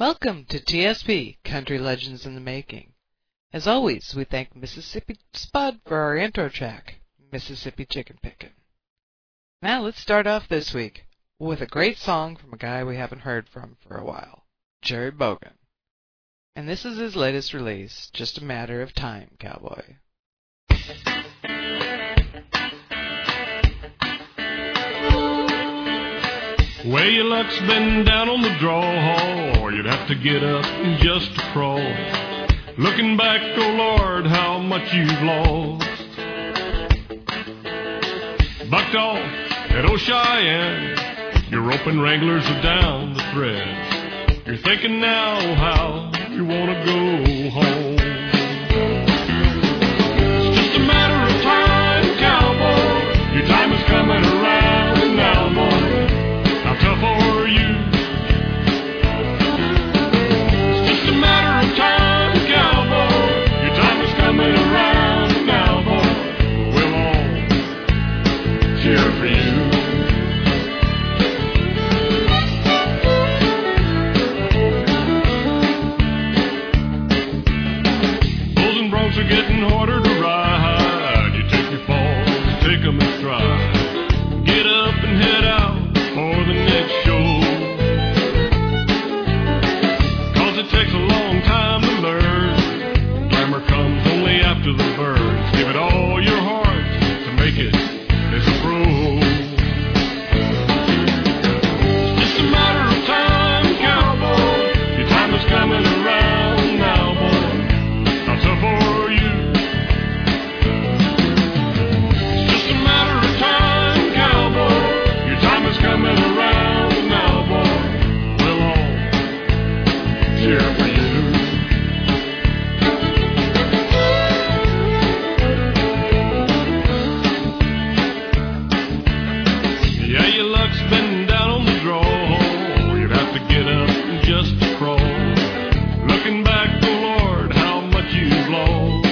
Welcome to TSP, Country Legends in the Making. As always, we thank Mississippi Spud for our intro track, Mississippi Chicken Pickin'. Now let's start off this week with a great song from a guy we haven't heard from for a while, Jerry Bogan. And this is his latest release, Just a Matter of Time, Cowboy. Well, your luck's been down on the draw, or you'd have to get up and just to crawl. Looking back, oh Lord, how much you've lost. Bucked off at Old Cheyenne, your roping wranglers are down the thread. You're thinking now how you want to go home. It's just a matter of time, cowboy. Your time is coming around now, boy. How tough are you? It's just a matter of time, cowboy. Your time is coming around now, boy. We'll all cheer for you. Bulls and broncs are getting harder to ride. You take your falls, take them in stride. Get up and head out for the next show. 'Cause it takes a long time to learn. Glamour comes only after the birds. Give it all your heart to make it as a pro. It's just a matter of time, cowboy. Your time is coming around now, boy. How tough are you? It's just a matter of time, cowboy. Your time is coming around now, boy. We'll all cheer for you. Yeah, your luck's been down on the draw. You'd have to get up and just to crawl. Looking back, oh Lord, how much you've lost.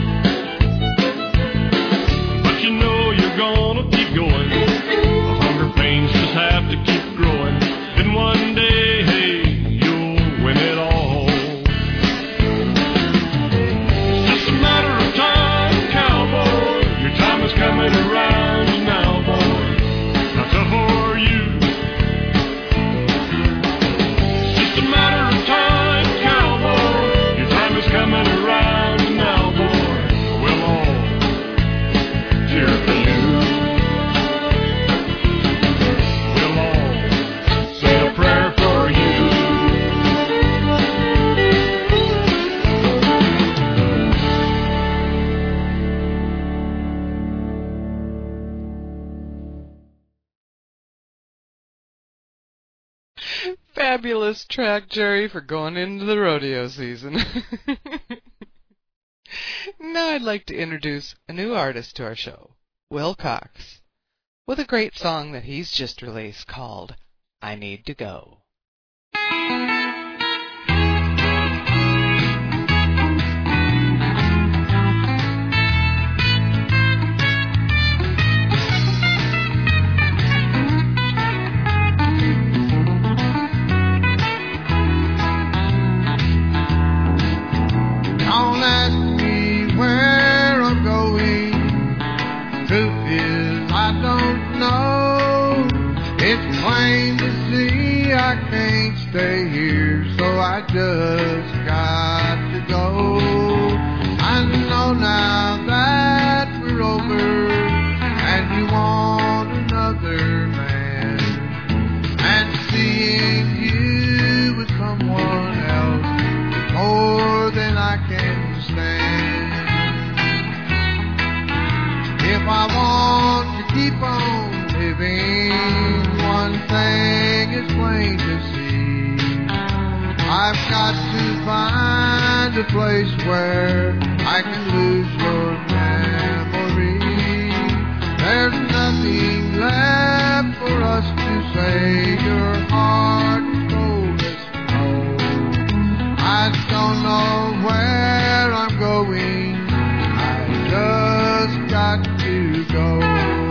But you know you're gonna keep going. The hunger pains just have to keep growing. Then one day, hey, you'll win it all. It's just a matter of time, cowboy. Your time is coming around now, boy. How tough are you? It's just a matter of time, cowboy. Your time is coming around now, boy. We'll all cheer for you. We'll all say a prayer for you. Fabulous track, Jerry, for going into the rodeo season. Now I'd like to introduce a new artist to our show, Will Cox, with a great song that he's just released called I Need to Go. Don't ask me where I'm going. Truth is, I don't know. It's plain to see I can't stay here, so I just got to go. I know now that we're over, and you want another man, and seeing you with someone else is more than I can stand. If I want to keep on living, one thing is plain to see. I've got to find a place where I can lose your memory. There's nothing left for us to say. Your heart is cold as snow. I don't know where I'm going. I just got to go.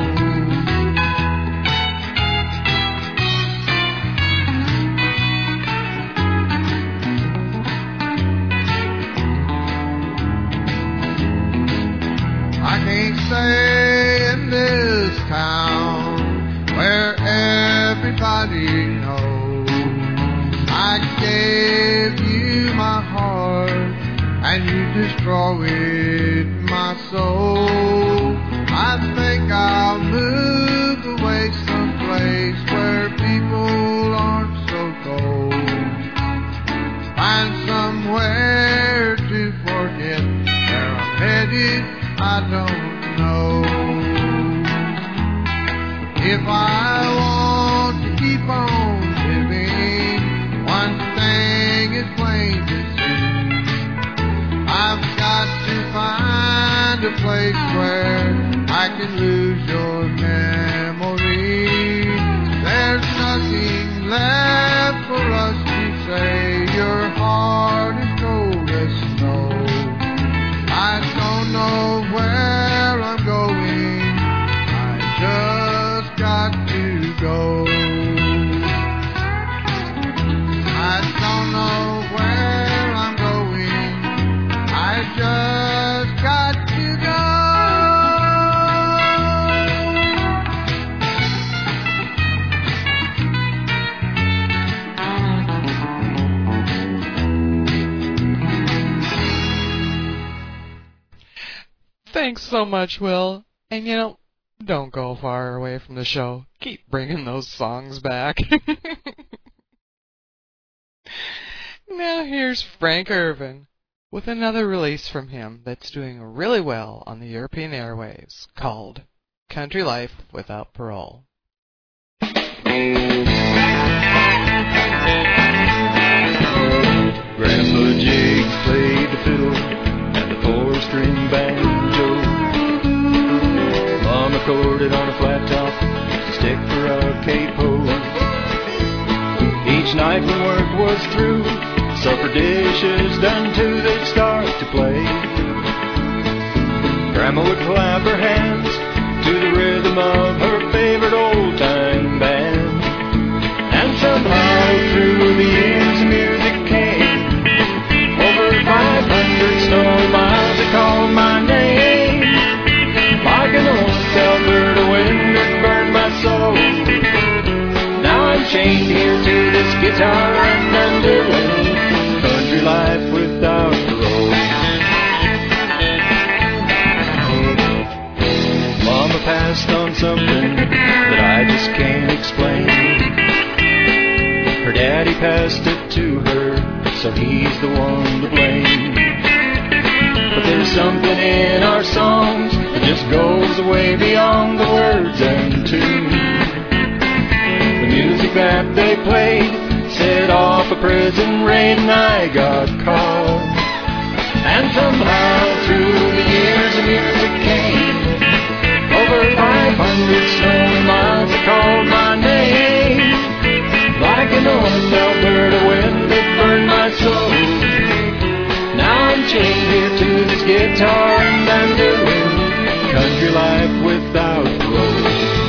town where everybody knows I gave you my heart and you destroyed my soul. I think I'll move away someplace where people aren't so cold. Find somewhere to forget. Where I'm headed, I don't know. If I want to keep on living, one thing is plain to see. I've got to find a place where I can lose your memory. There's nothing left for us to say. Your heart is cold as snow. I don't know where I'm going. I just got to go. I don't know where I'm going. I just got to go. Thanks so much, Will. And don't go far away from the show. Keep bringing those songs back. Now here's Frank Irvin with another release from him that's doing really well on the European airwaves, called Country Life Without Parole. Grandpa Jiggs played the fiddle and the four-string banjo. Mama corded on a flat top, used a stick for a capo. Each night when work was through, supper dishes done too, they'd start to play. Grandma would clap her hands to the rhythm of her favorite old-time band. And somehow through the years the music came. Over 500 snowy miles they called my name. Like an old Alberta wind that burned my soul. Now I'm chained here to this guitar and I'm doing country life without parole. Mama passed on something that I just can't explain. Her daddy passed it to her, so he's the one to blame. But there's something in our songs that just goes way beyond the words and tune. The music that they played set off a prison raid and I got caught. And somehow through the years the music came. Over 500 snowy miles they called my name. Like an old Alberta wind that burned my soul. Now I'm chained here to this guitar and I'm doing country life without parole.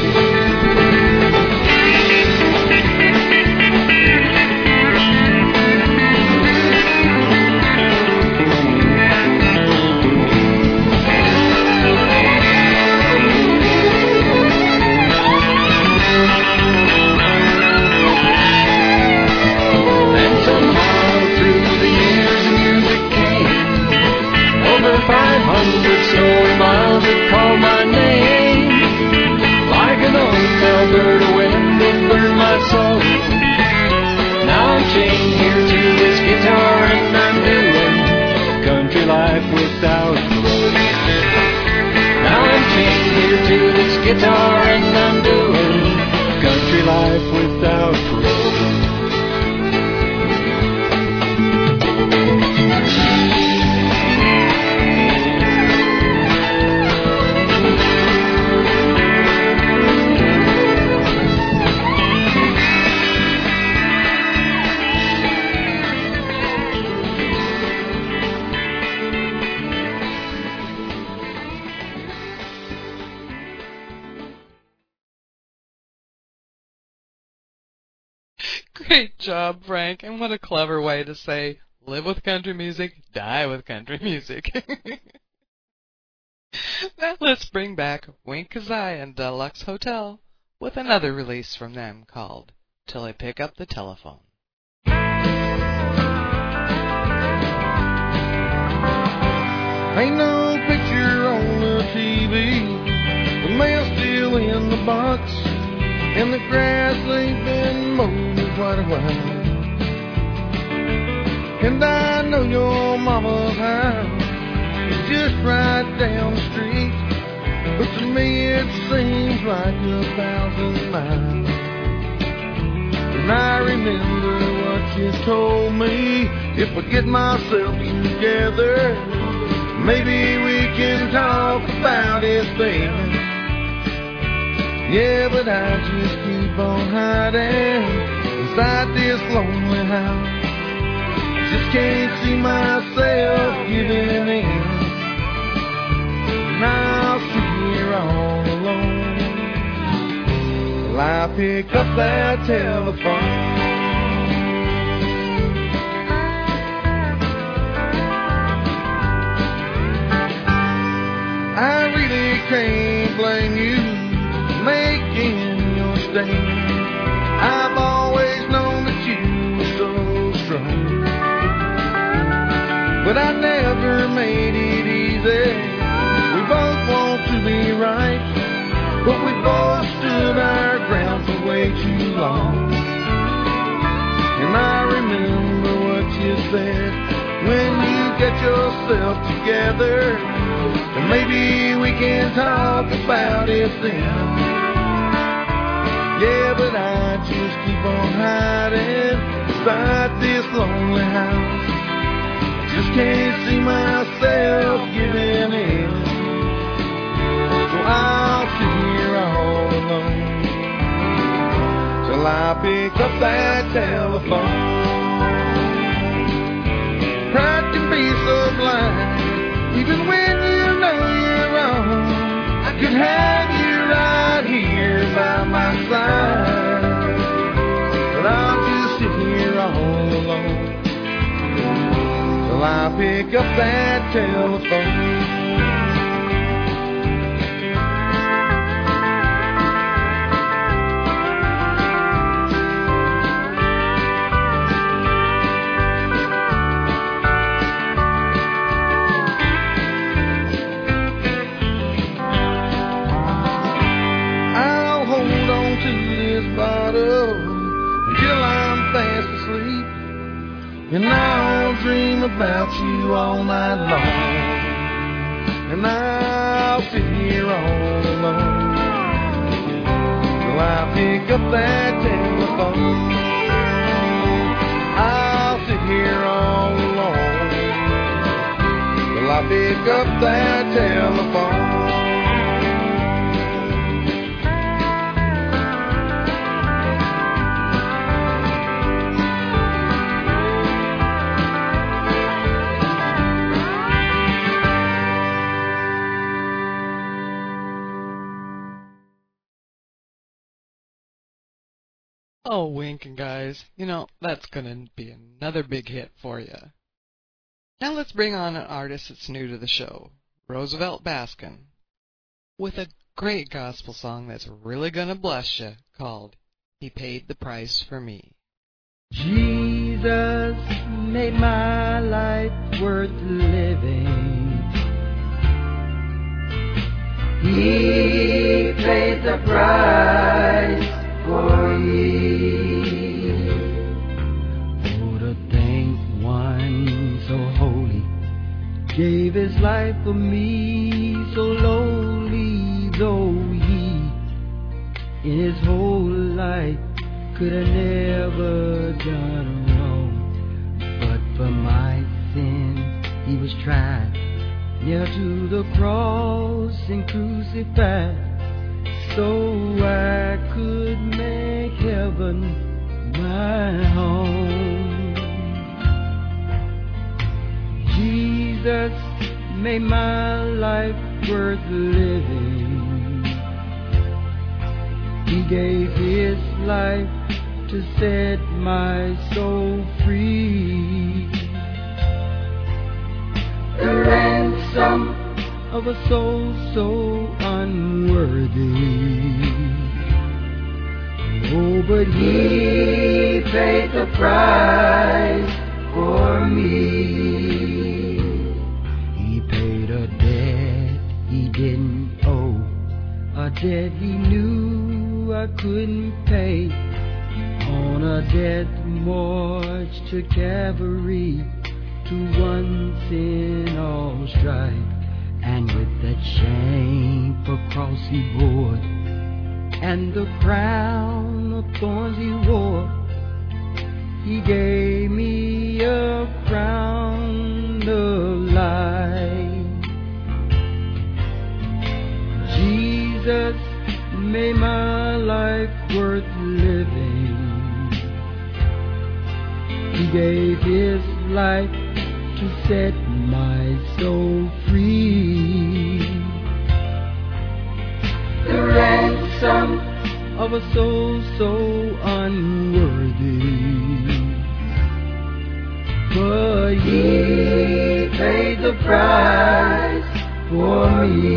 And somehow through the years the music came. Over 500 snowy miles that called my name. Like an old Alberta wind that burned my soul. Now I'm chained here to this guitar and I'm doing country life without parole. Now I'm chained here to this guitar and I'm doing country life without parole. Great job, Frank, and what a clever way to say, live with country music, die with country music. Now let's bring back Wink Kazai and Deluxe Hotel with another release from them called Till I Pick Up the Telephone. Ain't no picture on the TV, the mail's still in the box, and the grass ain't been mowed in quite a while. And I know your mama's house is just right down the street, but to me it seems like 1,000 miles. And I remember what you told me, if I get myself together, maybe we can talk about it then. Yeah, but I just keep on hiding inside this lonely house. Just can't see myself giving in. And I'll sit here all alone till I pick up that telephone. I really can't blame you for making your stand. I've always known that you were so strong, but I never made it easy. We both want to be right, but we both stood our ground for way too long. And I remember what you said, when you get yourself together, and maybe we can talk about it then. Yeah, but I just keep on hiding inside this lonely house. Just can't see myself giving in. So I'll sit here all alone till I pick up that telephone. Pride can be so blind, even when you know you're wrong. I could have you right here by my side, but I'll just sit here all alone till I pick up that telephone. I'll hold on to this bottle until I'm fast asleep, and I'll dream about you all night long. And I'll sit here all alone till I pick up that telephone. I'll sit here all alone till I pick up that telephone. Oh, winking, guys. You know, that's gonna be another big hit for you. Now let's bring on an artist that's new to the show, Roosevelt Baskin, with a great gospel song that's really gonna bless you, called He Paid the Price for Me. Jesus made my life worth living. He paid the price for ye. Oh, to think one so holy gave his life for me, so lowly though he in his whole life could have never done wrong. But for my sin he was tried, nailed to the cross and crucified, so I could make heaven my home. Jesus made my life worth living. He gave his life to set my soul free. The ransom of a soul so unworthy. Oh, but he paid the price for me. He paid a debt he didn't owe, a debt he knew I couldn't pay. On a death march to Calvary, to once in all strife, and with that shameful cross he bore, and the crown of thorns he wore, he gave me a crown of life. Jesus made my life worth living. He gave his life to set my soul free. The ransom of a soul so unworthy, but he paid the price for me.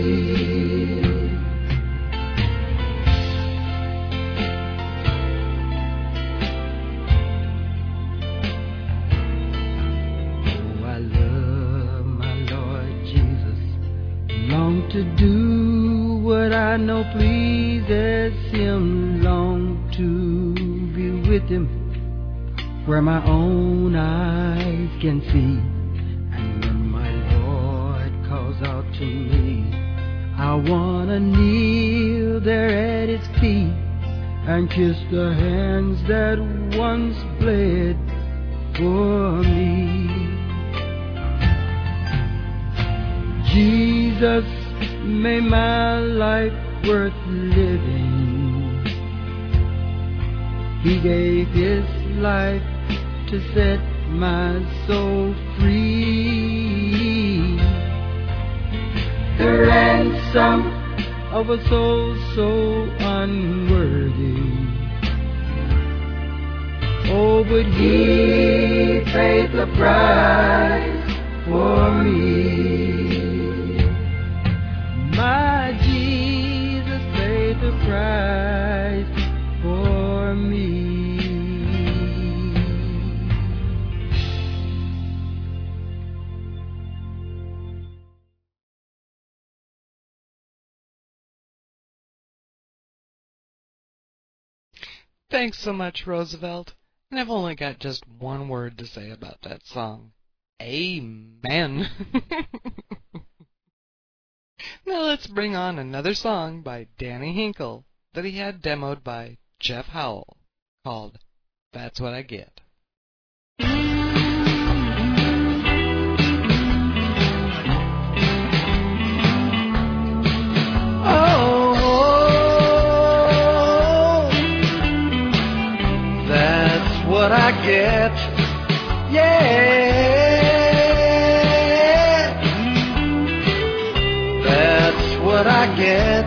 To do what I know pleases him, long to be with him where my own eyes can see. And when my Lord calls out to me, I wanna kneel there at his feet and kiss the hands that once bled for me. Jesus made my life worth living. He gave his life to set my soul free. The ransom of a soul so unworthy. Oh, but he paid the price for me. My Jesus paid the price for me. Thanks so much, Roosevelt. And I've only got just one word to say about that song. Amen. Now let's bring on another song by Danny Hinkle that he had demoed by Jeff Howell, called That's What I Get. Oh, that's what I get. Yeah. What I get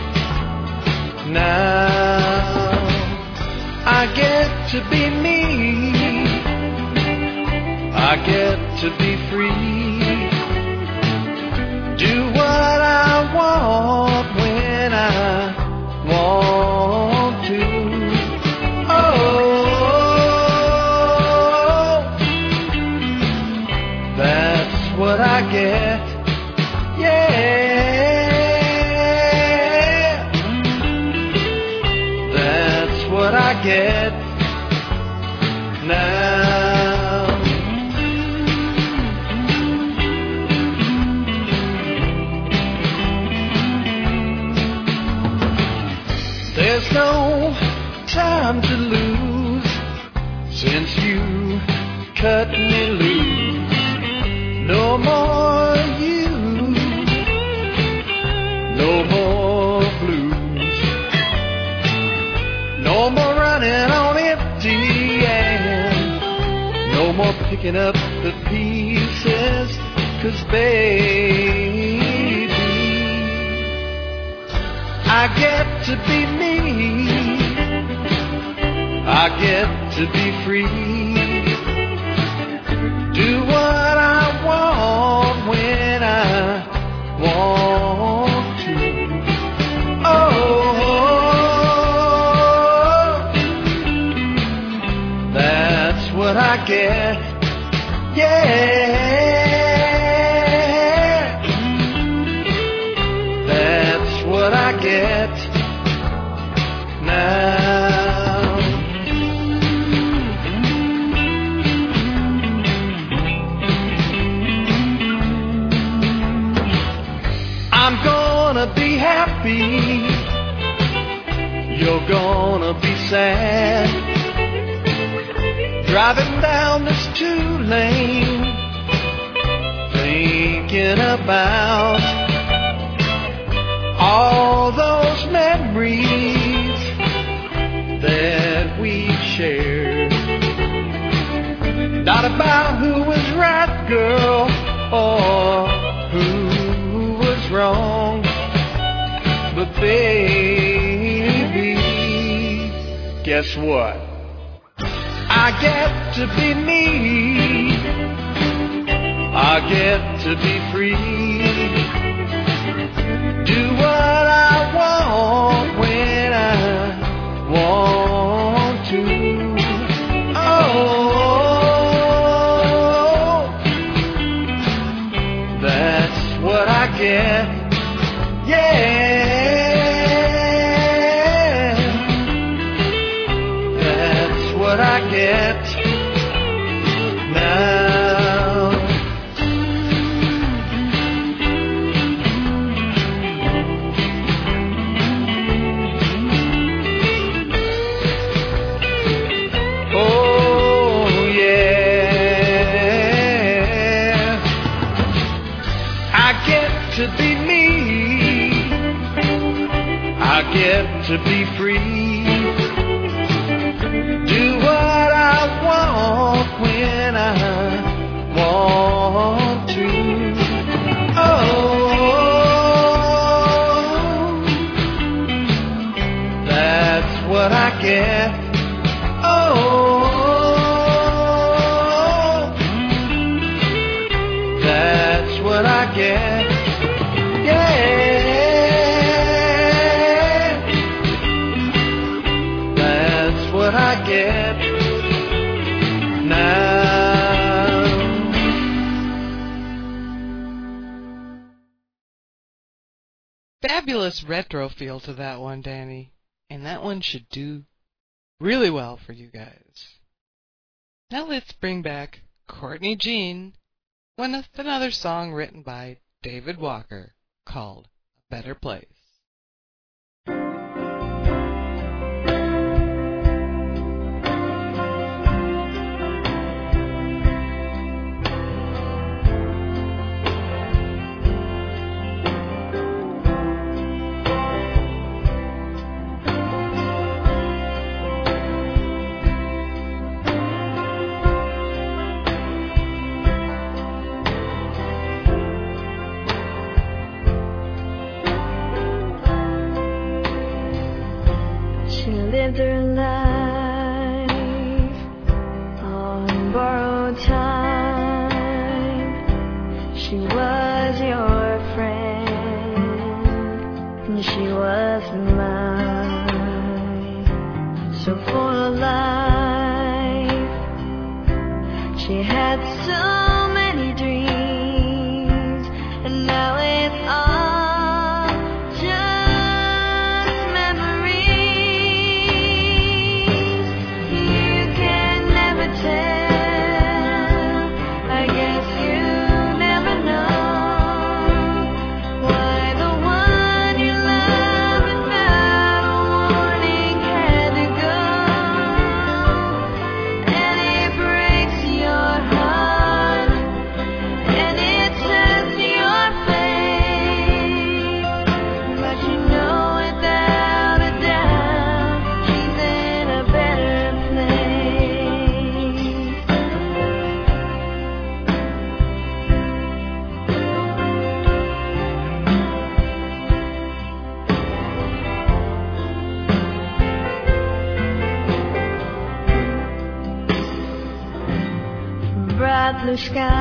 now, I get to be me, I get to be free, do what I want when I want to. Oh, that's what I get. Yeah. What I get now. There's no time to lose since you cut me loose. No more you, no more blues. No more running on empty, and no more picking up the pieces. 'Cause baby, I get to be me, I get to be free, do what I want when I what I get. Yeah, that's what I get now. I'm gonna be happy, you're gonna be sad, driving down this 2-lane, thinking about all those memories that we shared. Not about who was right, girl, or who was wrong, but baby, guess what? I get to be me, I get to be free, do what I want when I want to. Oh, that's what I get. Yeah, that's what I get now. Oh yeah, I get to be me, I get to be free, do what I want when I want to. Oh, that's what I get. Oh, that's what I get. Yeah, that's what I get now. Fabulous retro feel to that one, Danny. And that one should do really well for you guys. Now let's bring back Courtney Jean with another song written by David Walker called A Better Place. Lived her life on borrowed time. She was your friend, and she was mine. So full of life, she had so many dreams, and now it's all just memories. I guess you never know why the one you love without a warning had to go, and it breaks your heart, and it turns your face, but you know without a doubt she's in a better place. Bright blue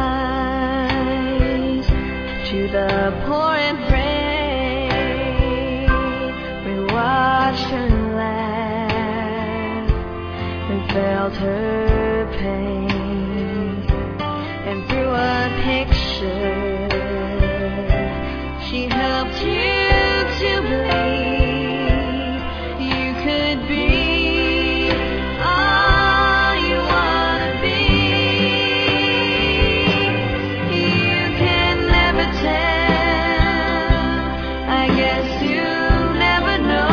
skies to the pouring rain, we watched her laugh, we felt her pain, and through a picture, she helped you to believe you could be all you wanna be. You can never tell, I guess you never know.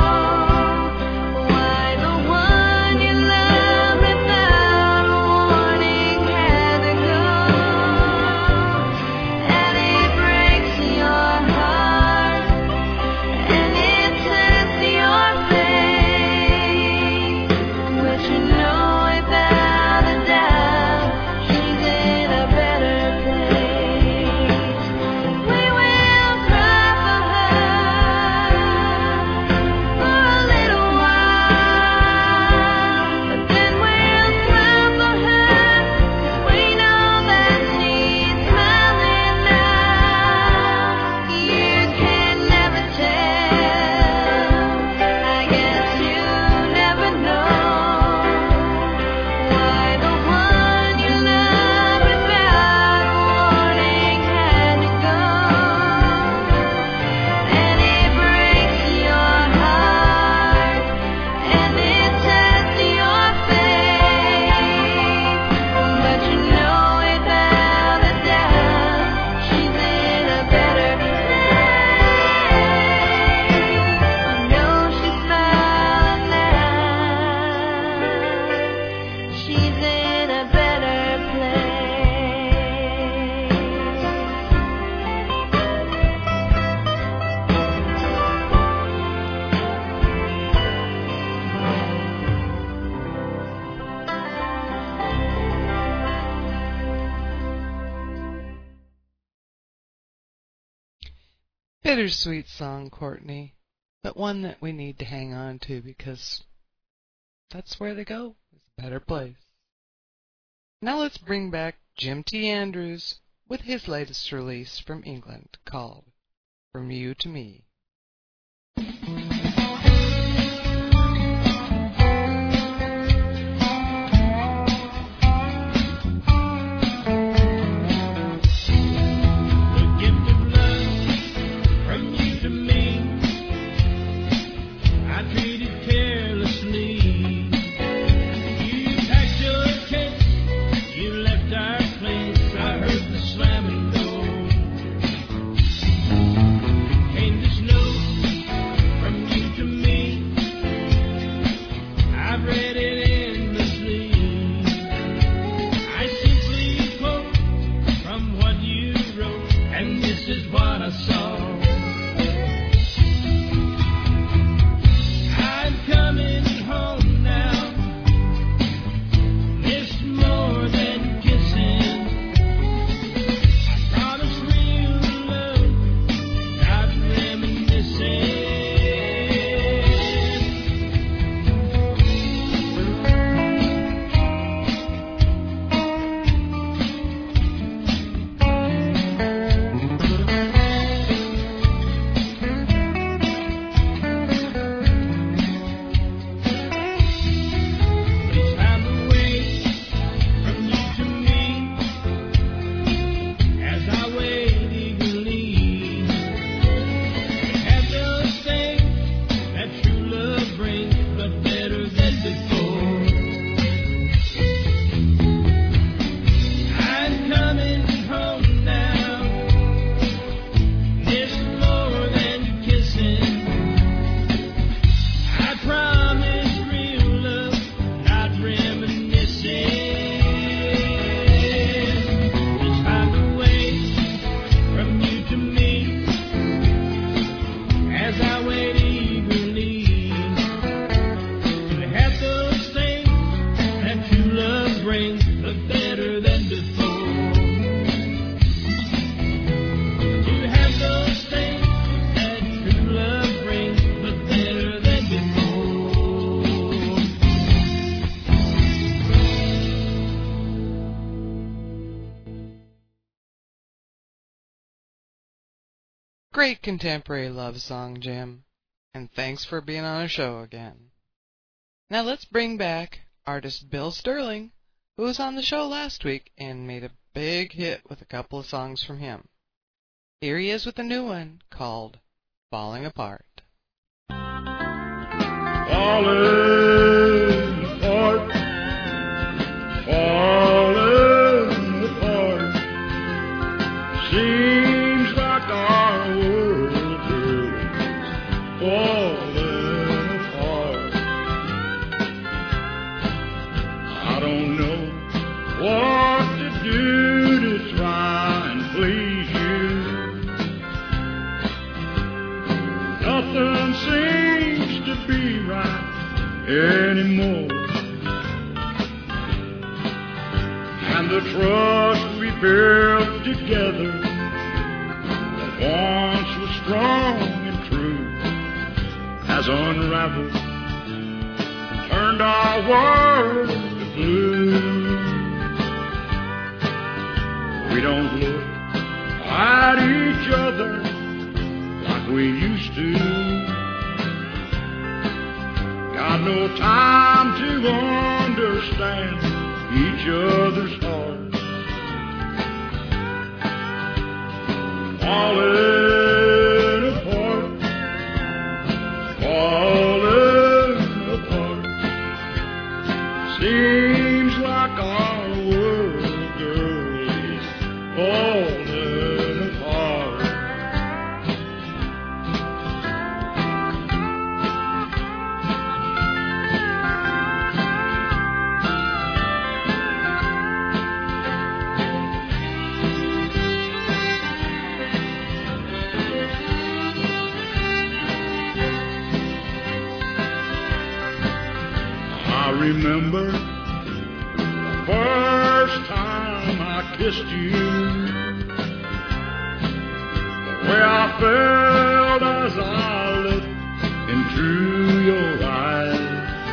Bittersweet song, Courtney, but one that we need to hang on to because that's where they go. It's a better place. Now let's bring back Jim T. Andrews with his latest release from England called From You to Me. Great contemporary love song, Jim, and thanks for being on our show again. Now let's bring back artist Bill Sterling who was on the show last week and made a big hit with a couple of songs from him. Here he is with a new one called Falling Apart. Falling apart, falling apart. Seems like our world is falling apart. I don't know what to do to try and please you. Nothing seems to be right anymore. And the trust we built together that once was strong and true has unraveled, turned our world to blue. We don't look at each other like we used to. Got no time to understand each other's hearts. Falling apart, falling apart. Seems like our world, girl, is falling apart. I remember the first time I kissed you, the way I felt as I looked into your eyes.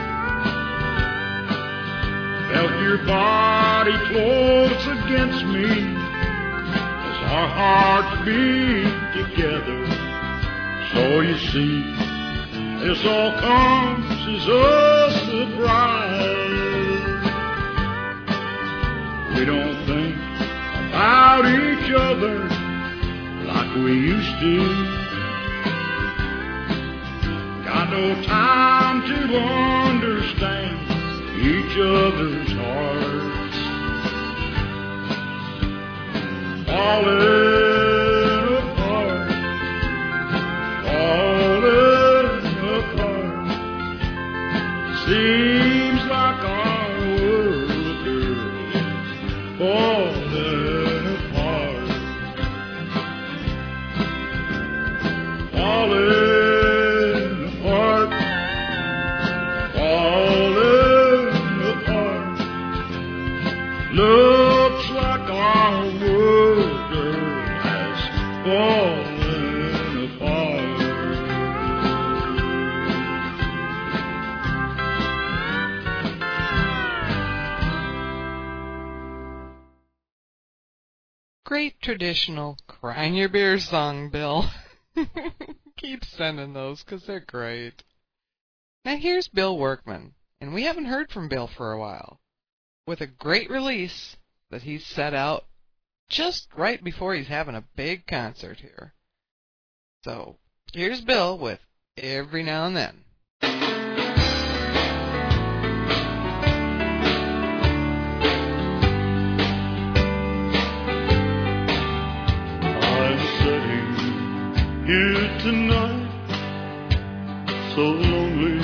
Felt your body close against me as our hearts beat together. So you see, this all comes as a surprise. We don't think about each other like we used to. Got no time to understand each other's hearts. Falling apart, falling apart. Seems like our world, girl, is falling apart. Falling apart, falling apart. Looks like our world, girl, has fallen apart. Great traditional crying your beer song, Bill. Keep sending those, 'cause they're great. Now here's Bill Workman, and we haven't heard from Bill for a while, with a great release that he's set out just right before he's having a big concert here. So here's Bill with Every Now and Then. I'm sitting here tonight, so lonely.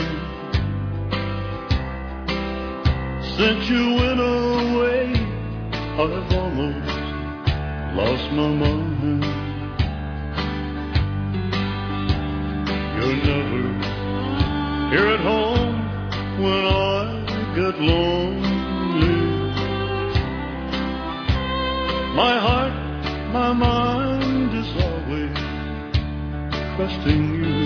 Since you went away, I've almost lost my mind. You're never here at home when I get lonely. My heart, my mind is always trusting you.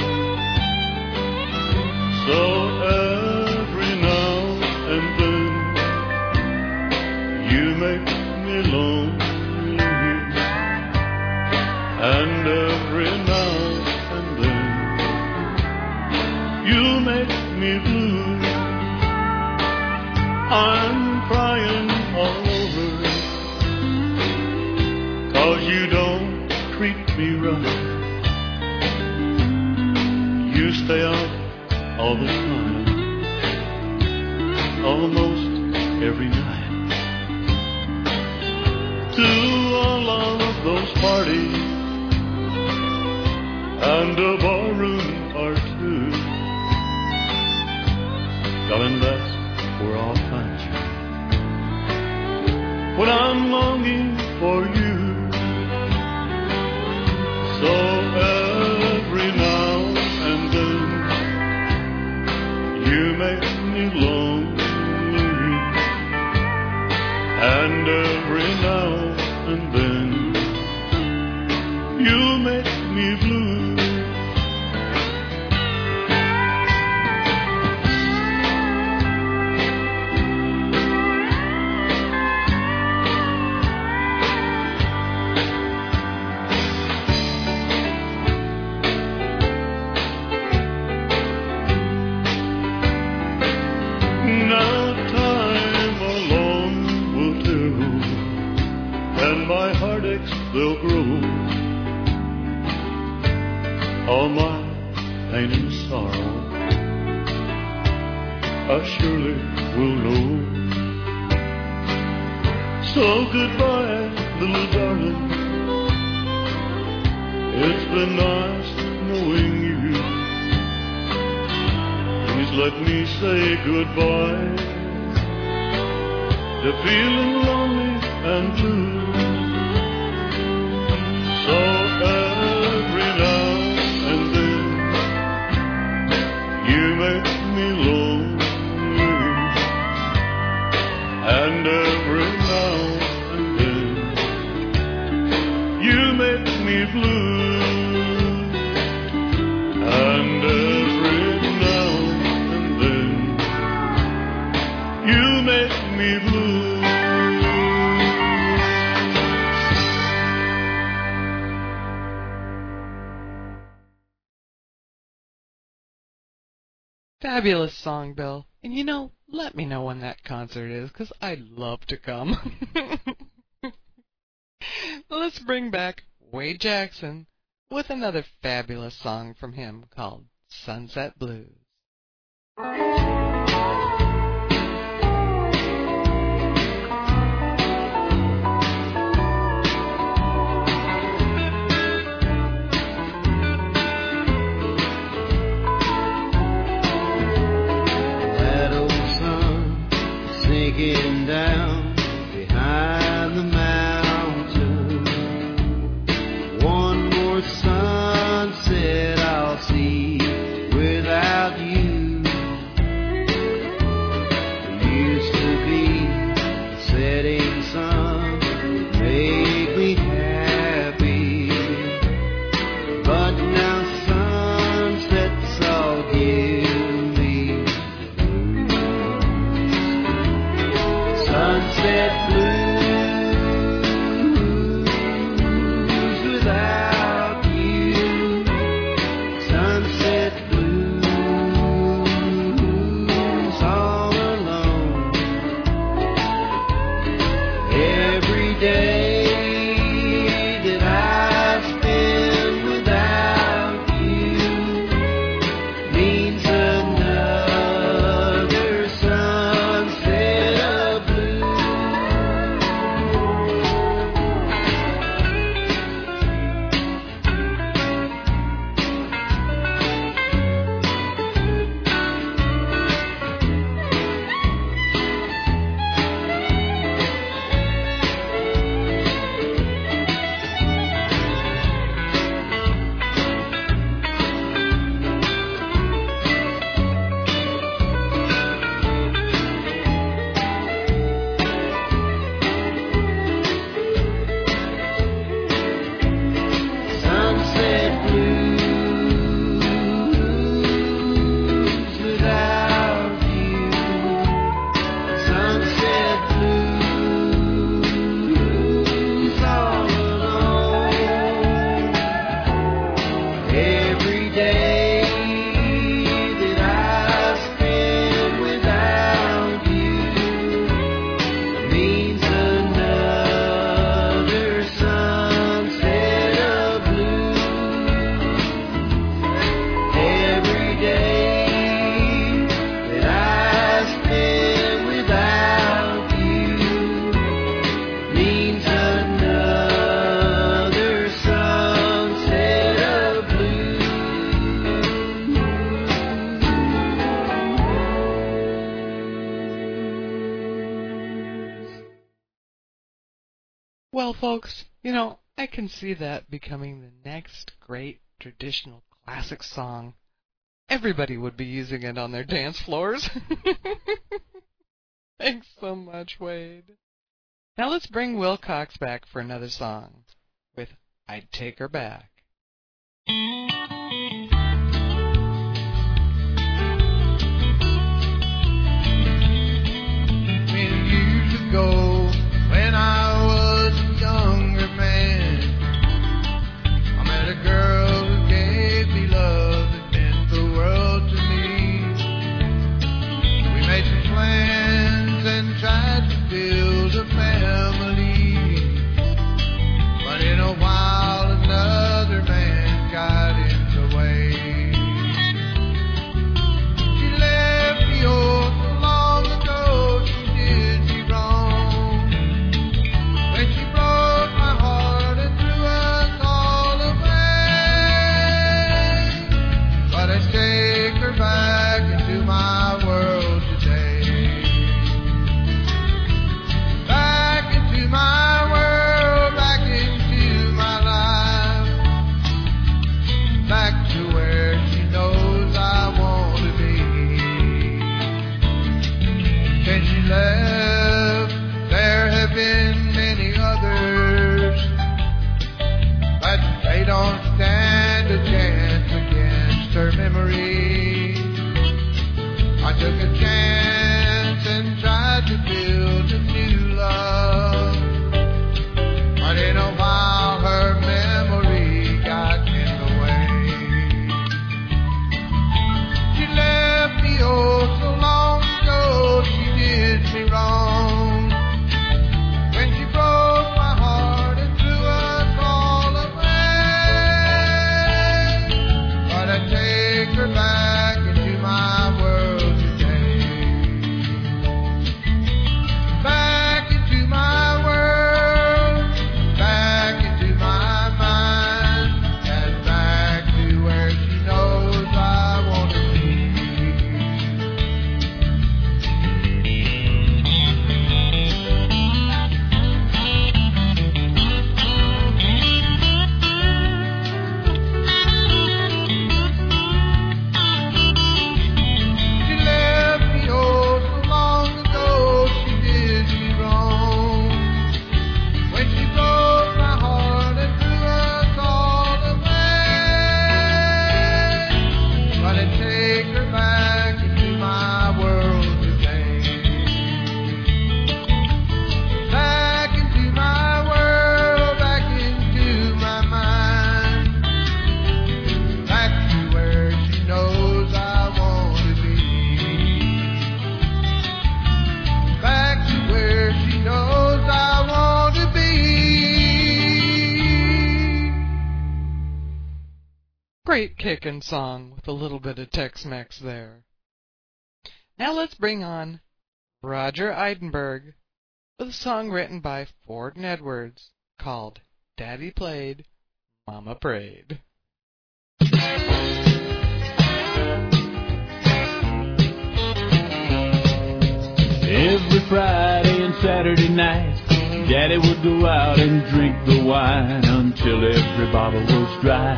So every now and then you make me lonely, and every now and then you make me blue. I'm crying stay out all the time, almost every night, to all of those parties and a barroom or two. Darling, that's where I'll find you when I'm longing for you. So every now and then you make me lonely, and every now and then you make me blue. They'll grow. All my pain and sorrow I surely will know. So goodbye, little darling. It's been nice knowing you. Please let me say goodbye to feeling lonely and blue. So every now and then you make me lonely, and every now and then you make me blue, and every now and then you make me blue. Fabulous song, Bill. And you know, let me know when that concert is, because I'd love to come. Let's bring back Wade Jackson with another fabulous song from him called Sunset Blues. Sinking down behind the mountain. One more sunset I'll see without you. There used to be a setting sun that made me happy, but now sunsets all give me sunset blues without you. Sunset blues all alone. Every day that I spend without you means another sunset of blue. Well, folks, I can see that becoming the next great traditional classic song. Everybody would be using it on their dance floors. Thanks so much, Wade. Now let's bring Will Cox back for another song with I'd Take Her Back. Many years ago, when I was a younger man, I met a girl who gave me love that meant the world to me. We made some plans and tried to build a family, but in a while another man got in the way. She left me oh so long ago, she did me wrong. When she broke my heart and threw us all away, but I take her back into my world today. Back into my world, back into my life, back to where she knows I want to be. Since she left, there have been many others, but they don't stand a chance against her memory. I took a chance and tried to build a new love, but in a while her memory got in the way. She left me oh so long ago, she did me wrong. When she broke my heart and threw us all away, but I take her back into my world today. Back into my world, back into my mind, and back to where she knows I want to be. She left me oh so long ago, she did me wrong. When she broke my heart and threw us all away, but I take her back into my world today. Back into my world, back into my mind, back to where she knows I want to be. Back to where she knows I want to be. Great kickin' song with a little bit of Tex-Mex there. Now let's bring on Roger Eidenberg with a song written by Ford and Edwards called Daddy Played, Mama Prayed. Every Friday and Saturday night, Daddy would go out and drink the wine until every bottle was dry.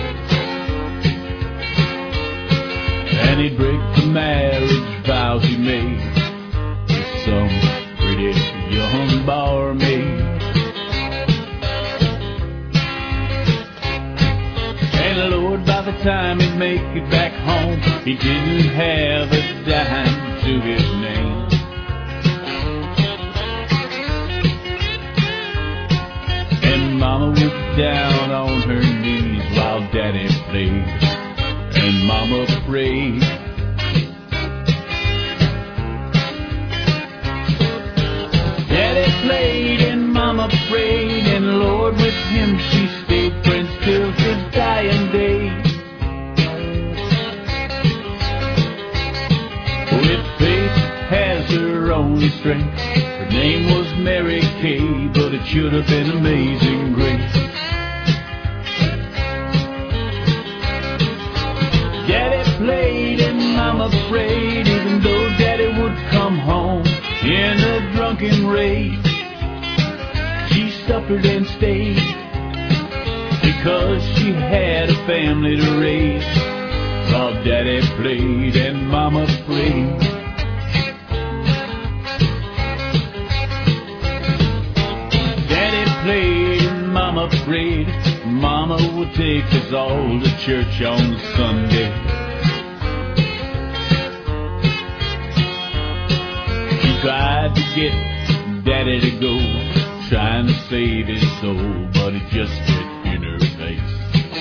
And he'd break the marriage vows he made with some pretty young barmaid. And Lord, by the time he'd make it back home, he didn't have a dime to his name. And Mama was down on her knees while Daddy played, and Mama prayed. Daddy played and Mama prayed, and Lord, with him she stayed friends till his dying day. With faith has her own strength. Her name was Mary Kay, but it should have been Amazing Grace. Daddy played and Mama prayed, even though Daddy would come home in a drunken rage. She stuffed suffered and stayed because she had a family to raise. While Daddy played and Mama prayed. Daddy played and Mama prayed. Mama would take us all to church on Sunday. She tried to get Daddy to go, trying to save his soul, but it just bit in her face.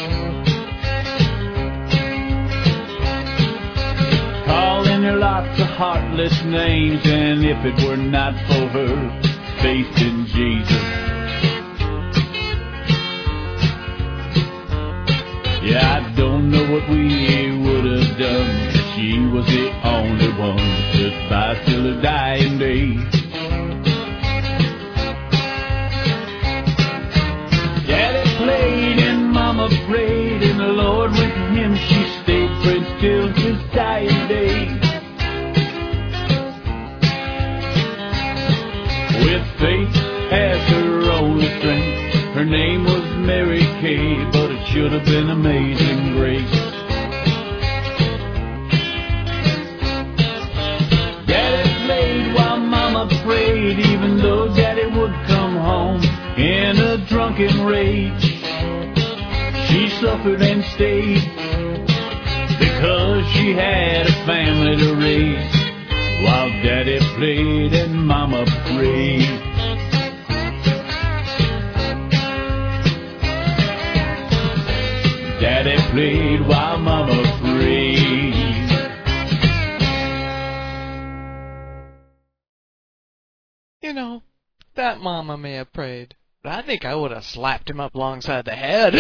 Calling her lots of heartless names, and if it were not for her faith in Jesus, yeah, I don't know what we would have done. She was the only one that stood by till her dying day. Daddy played and Mama prayed, and the Lord with him she stayed friends till his dying day. With faith as her only strength, her name was Mary Kay, but it should have been Amazing Grace. Daddy played while Mama prayed, even though Daddy would come home in a drunken rage. She suffered and stayed because she had a family to raise. While Daddy played and Mama prayed. Daddy played while Mama prayed. You know, that Mama may have prayed, but I think I would have slapped him up alongside the head.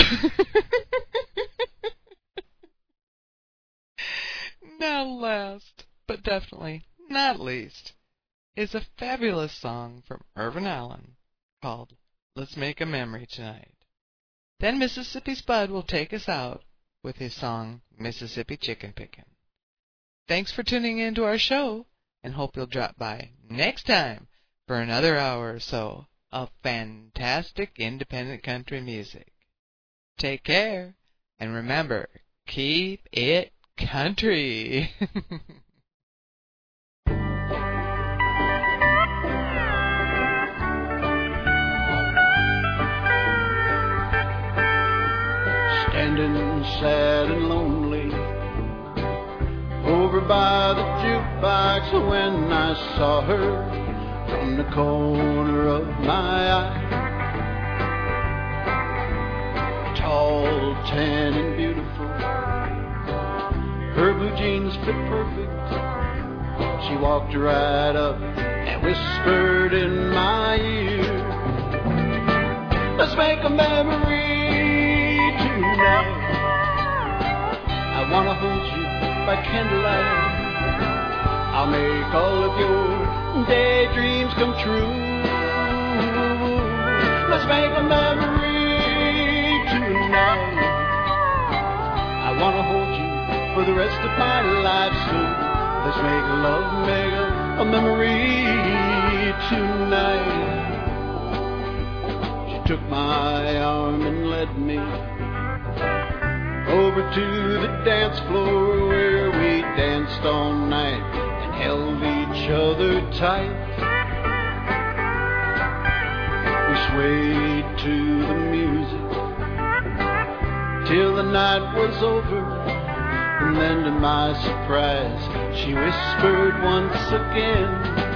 Now last, but definitely not least, is a fabulous song from Irvin Allen called Let's Make a Memory Tonight. Then Mississippi Spud will take us out with his song Mississippi Chicken Pickin'. Thanks for tuning in to our show, and hope you'll drop by next time for another hour or so of fantastic independent country music. Take care, and remember, keep it country. Standing sad and lonely over by the jukebox when I saw her from the corner of my eye. Tall, tan, and beautiful, her blue jeans fit perfect. She walked right up and whispered in my ear, let's make a memory tonight. I wanna hold you by candlelight. I'll make all of your daydreams come true. Let's make a memory tonight. I wanna hold you for the rest of my life, so let's make love, make a memory tonight. She took my arm and led me over to the dance floor where we danced all night and held each other tight. We swayed to the music till the night was over, and then to my surprise she whispered once again,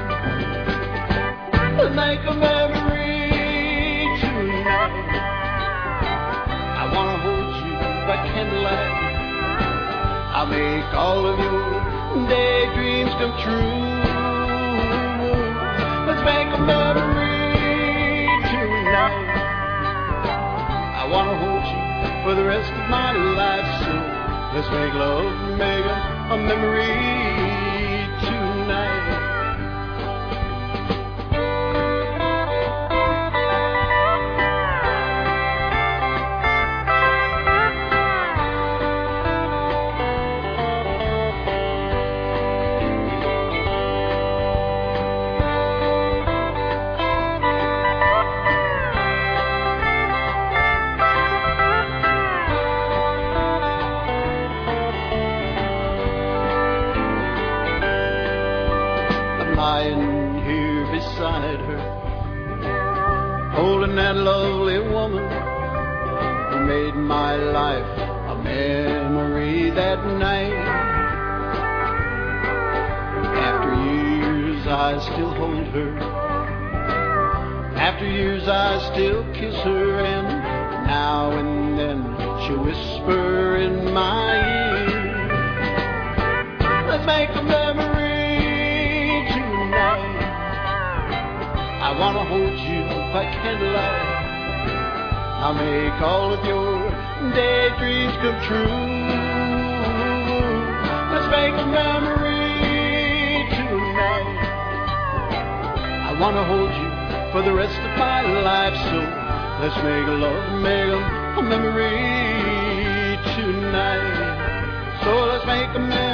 make a memory tonight. I wanna hold you by candlelight. I'll make all of your daydreams come true. Let's make a memory tonight. I wanna hold you for the rest of my life, so let's make love, make a memory tonight. lying here beside her, holding that lovely woman who made my life a memory that night. After years I still hold her, after years I still kiss her, and now and then she'll whisper in my ear, let's make a memory tonight. I wanna hold you by candlelight. I'll make all of your daydreams come true. Let's make a memory tonight. I wanna hold you for the rest of my life, so let's make love, make a memory tonight. So let's make a memory